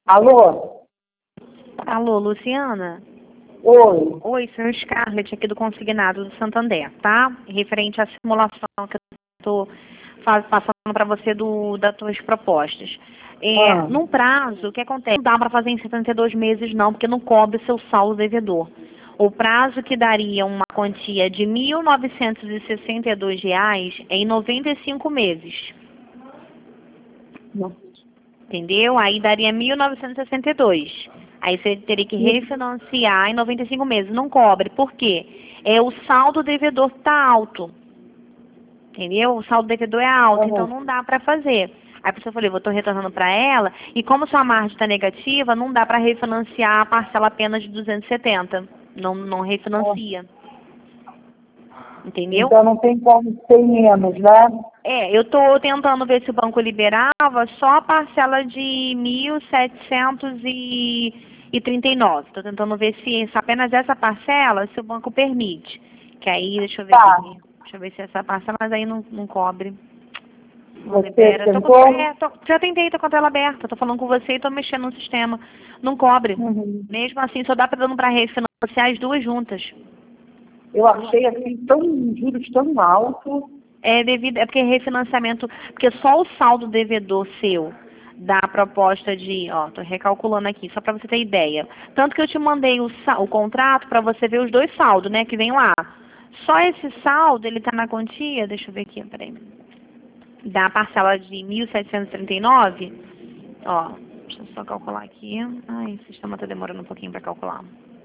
Alô? Alô, Luciana? Oi. Oi, sou Scarlett aqui do Consignado do Santander, tá? Referente à simulação que eu estou passando para você das tuas propostas. Num prazo, o que acontece? Não dá para fazer em 72 meses não, porque não cobre seu saldo devedor. O prazo que daria uma quantia de R$ 1.962 é em 95 meses. Não. Entendeu? Aí daria 1.962. Aí você teria que refinanciar em 95 meses. Não cobre. Por quê? O saldo devedor está alto. Entendeu? O saldo devedor é alto, então não dá para fazer. Aí por isso eu falei, estou retornando para ela, e como sua margem está negativa, não dá para refinanciar a parcela apenas de 270. Não refinancia. Entendeu? Então não tem como ser menos, né? Eu estou tentando ver se o banco liberava só a parcela de 1.739. Estou tentando ver se apenas essa parcela, se o banco permite. Que aí, deixa eu ver Tá. aqui. Deixa eu ver se essa parcela, mas aí não cobre. Não Você libera. tentou? Já tentei, tô com a tela aberta. Tô falando com você e tô mexendo no sistema. Não cobre. Mesmo assim, só dá para refinanciar as duas juntas. Eu achei assim juros tão altos. É porque refinanciamento, porque só o saldo devedor seu da proposta de, tô recalculando aqui, só para você ter ideia. Tanto que eu te mandei o contrato para você ver os dois saldos, né, que vem lá. Só esse saldo, ele tá na quantia, deixa eu ver aqui, peraí. Da parcela de 1.739, deixa eu só calcular aqui. Ai, o sistema tá demorando um pouquinho para calcular.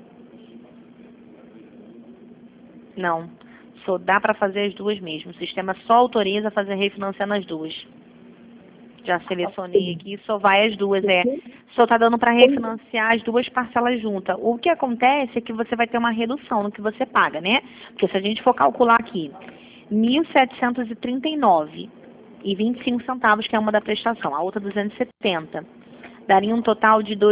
Não. Só dá para fazer as duas mesmo. O sistema só autoriza fazer refinanciando as duas. Já selecionei aqui, só vai as duas. Só está dando para refinanciar as duas parcelas juntas. O que acontece é que você vai ter uma redução no que você paga, né? Porque se a gente for calcular aqui, R$ 1.739,25 centavos, que é uma da prestação, a outra 270. Daria um total de R$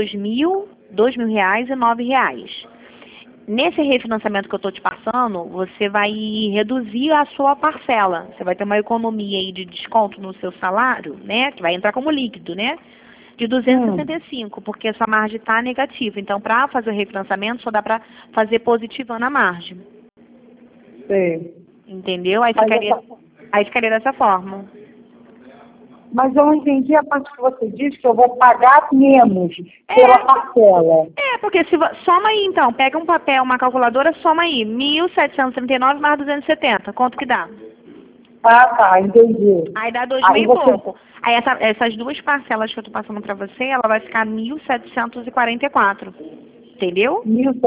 2.000,09. Nesse refinanciamento que eu estou te passando, você vai reduzir a sua parcela. Você vai ter uma economia aí de desconto no seu salário, né? Que vai entrar como líquido, né? De 265, porque a sua margem está negativa. Então, para fazer o refinanciamento, só dá para fazer positivando a margem. Sim. Entendeu? Aí ficaria dessa forma. Mas eu não entendi a parte que você diz que eu vou pagar menos pela parcela. Porque soma aí então, pega um papel, uma calculadora, soma aí, 1.739 mais 270, quanto que dá? Ah, tá, entendi. Aí dá 2.000 e pouco. Aí essas duas parcelas que eu tô passando para você, ela vai ficar 1.744, entendeu?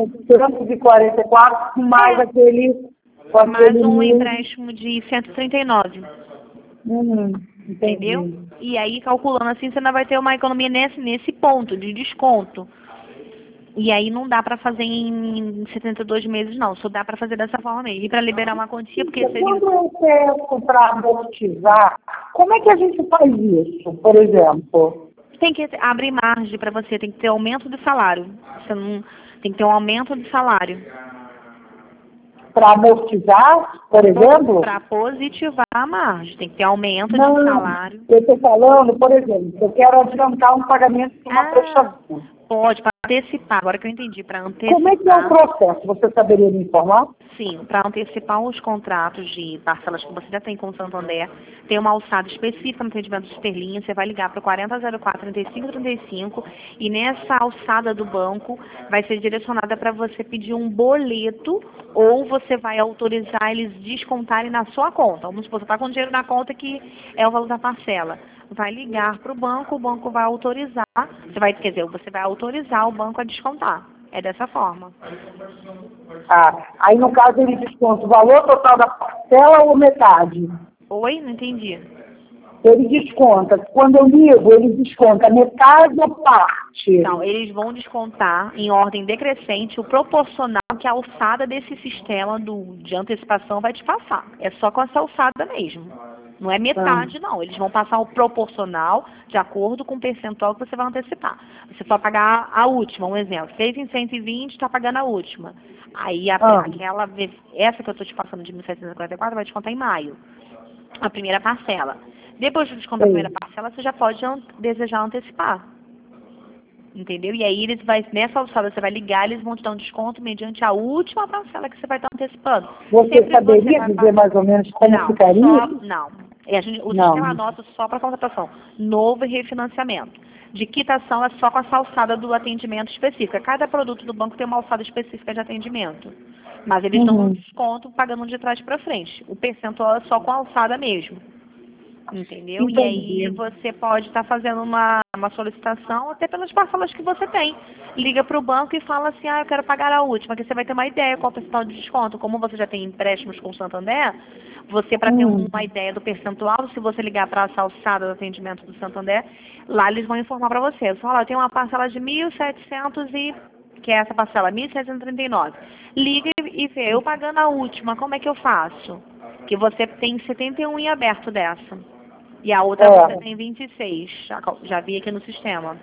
1.744 mais aquele... Mais um empréstimo de 139. Entendeu? E aí, calculando assim, você ainda vai ter uma economia nesse ponto de desconto. E aí não dá para fazer em 72 meses, não. Só dá para fazer dessa forma mesmo. E para liberar uma quantia, porque Quando eu peço para amortizar, como é que a gente faz isso, por exemplo? Tem que abrir margem para você, tem que ter aumento de salário. Você não tem que ter um aumento de salário. Para amortizar, por exemplo? Para positivar a margem, tem que ter aumento de salário. Eu estou falando, por exemplo, eu quero adiantar um pagamento de uma prestação. Pode, para antecipar, agora que eu entendi, para antecipar. Como é que é o processo? Você saberia me informar? Sim, para antecipar os contratos de parcelas que você já tem com o Santander, tem uma alçada específica no atendimento de Sterlinha, você vai ligar para o 4004-3535 e nessa alçada do banco vai ser direcionada para você pedir um boleto ou você vai autorizar eles descontarem na sua conta. Vamos supor, você está com dinheiro na conta que é o valor da parcela. Vai ligar para o banco vai autorizar, você vai autorizar o banco a descontar. É dessa forma. Aí no caso ele desconta o valor total da parcela ou metade? Oi? Não entendi. Ele desconta, quando eu ligo, ele desconta metade ou parte? Não, eles vão descontar em ordem decrescente o proporcional que a alçada desse sistema de antecipação vai te passar. É só com essa alçada mesmo. Não é metade, não. Eles vão passar o proporcional de acordo com o percentual que você vai antecipar. Você vai pagar a última, um exemplo. Fez em 120, está pagando a última. Aí essa que eu estou te passando de 1.744 vai descontar em maio. A primeira parcela. Depois de descontar a primeira parcela, você já pode desejar antecipar. Entendeu? E aí nessa alçada você vai ligar, eles vão te dar um desconto mediante a última parcela que você vai estar antecipando. Você Sempre saberia vai dizer mais ou menos como ficaria? Não. O Não. sistema nosso só para contratação. Novo e refinanciamento. De quitação é só com essa alçada do atendimento específica. Cada produto do banco tem uma alçada específica de atendimento. Mas eles dão um desconto pagando de trás para frente. O percentual é só com a alçada mesmo. Entendeu? Entendi. E aí você pode estar fazendo uma solicitação até pelas parcelas que você tem. Liga para o banco e fala assim, eu quero pagar a última, que você vai ter uma ideia qual é o percentual de desconto. Como você já tem empréstimos com o Santander, você, para ter uma ideia do percentual, se você ligar para essa alçada do atendimento do Santander, lá eles vão informar para você. Você fala, eu tenho uma parcela de 1.700 que é essa parcela, 1.739. Liga e vê, eu pagando a última, como é que eu faço? Que você tem 71 em aberto dessa. E a outra você tem 26. Já vi aqui no sistema.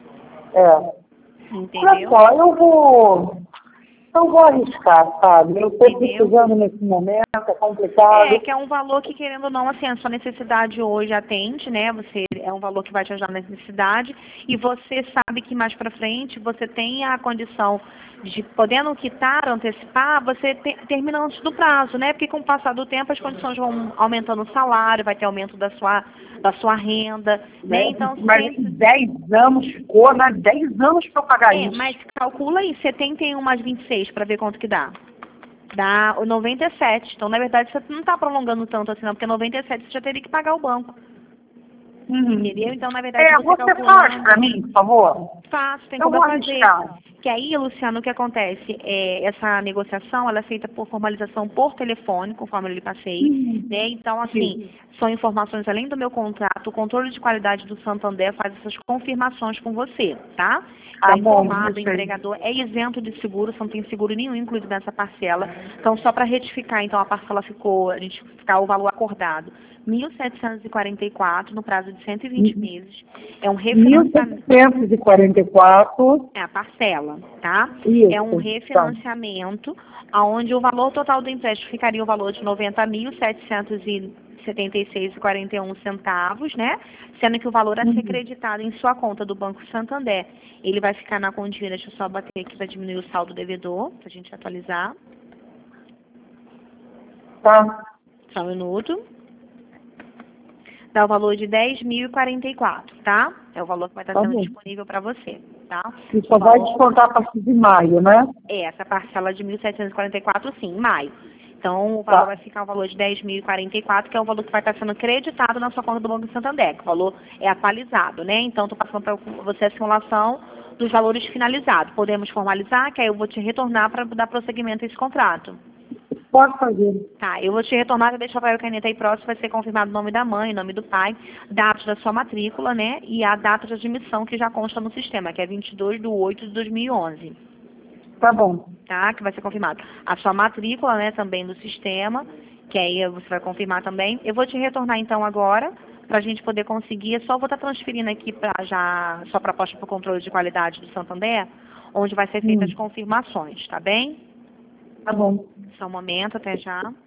Entendeu? Olha só, eu vou arriscar, sabe? Eu estou precisando nesse momento, é complicado. Que é um valor que, querendo ou não, assim, a sua necessidade hoje atende, né? É um valor que vai te ajudar na necessidade e você sabe que mais para frente você tem a condição de, podendo quitar, antecipar, você termina antes do prazo, né? Porque com o passar do tempo as condições vão aumentando o salário, vai ter aumento da sua renda, né? Então, mas em 10 anos ficou, né? 10 anos para eu pagar isso. Mas calcula aí, 71 mais 26 para ver quanto que dá. Dá 97. Então, na verdade, você não está prolongando tanto assim, não, porque 97 você já teria que pagar o banco. Entendeu? Então, na verdade, você faz para mim, por favor? Faço, tem como fazer. Que aí, Luciano, o que acontece? Essa negociação, ela é feita por formalização por telefone, conforme eu lhe passei, né? Então, assim, são informações além do meu contrato, o controle de qualidade do Santander faz essas confirmações com você, tá? Está informado, o empregador é isento de seguro, você não tem seguro nenhum incluído nessa parcela. Então, só para retificar, então, a parcela a gente ficar o valor acordado. 1.744 no prazo de 120 meses. É um refinanciamento. 1.744. É a parcela, tá? Isso, é um refinanciamento, onde o valor total do empréstimo ficaria o valor de 90.776,41 centavos, né? Sendo que o valor a ser creditado em sua conta do Banco Santander, ele vai ficar na continha, deixa eu só bater aqui para diminuir o saldo devedor, para a gente atualizar. Tá. Só um minuto. Dá o valor de 10.044, tá? É o valor que vai estar sendo disponível para você, tá? E só vai descontar a partir de maio, né? Essa parcela de 1.744, sim, em maio. Então, o valor vai ficar o valor de 10.044, que é o valor que vai estar sendo creditado na sua conta do Banco Santander, que o valor é atualizado, né? Então, estou passando para você a simulação dos valores finalizados. Podemos formalizar, que aí eu vou te retornar para dar prosseguimento a esse contrato. Pode fazer. Tá, eu vou te retornar, deixa o papel e caneta aí próximo, vai ser confirmado o nome da mãe, o nome do pai, dados da sua matrícula, né, e a data de admissão que já consta no sistema, que é 22/8/2011. Tá bom. Tá, que vai ser confirmado. A sua matrícula, né, também do sistema, que aí você vai confirmar também. Eu vou te retornar então agora, para a gente poder conseguir, só vou estar transferindo aqui para já sua proposta para o controle de qualidade do Santander, onde vai ser feitas as confirmações, tá bem? Tá bom. Só um momento, até já.